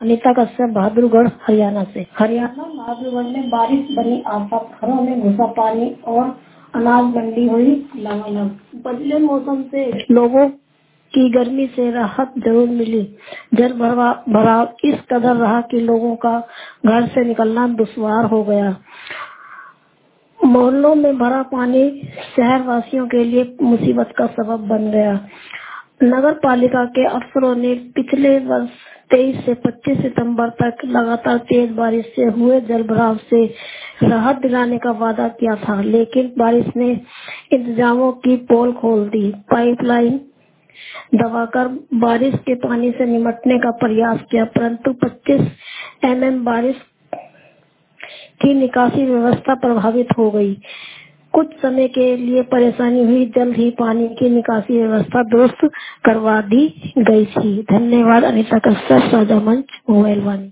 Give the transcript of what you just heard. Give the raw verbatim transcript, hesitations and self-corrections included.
अनीता कश्यप, बहादुरगढ़, हरियाणा से। हरियाणा बहादुरगढ़ में बारिश बनी आफत, घरों में घुसा पानी और अनाज मंडी हुई लबालब। बदले मौसम से लोगों की गर्मी से राहत जरूर मिली। जल भरा भराव इस कदर रहा कि लोगों का घर से निकलना दुश्वार हो गया। मोहल्लों में भरा पानी शहर वासियों के लिए मुसीबत का सबब बन गया। नगर पालिका के अफसरों ने पिछले वर्ष तेईस से पच्चीस सितंबर तक लगातार तेज बारिश से हुए जलभराव से राहत दिलाने का वादा किया था, लेकिन बारिश ने इंतजामों की पोल खोल दी। पाइपलाइन दबाकर बारिश के पानी से निपटने का प्रयास किया, परंतु पच्चीस एमएम बारिश की निकासी व्यवस्था प्रभावित हो गई। कुछ समय के लिए परेशानी हुई, जल्द ही पानी की निकासी व्यवस्था दुरुस्त करवा दी गई थी। धन्यवाद। अनीता कश्यप, साझा मंच, मोबाइल वन।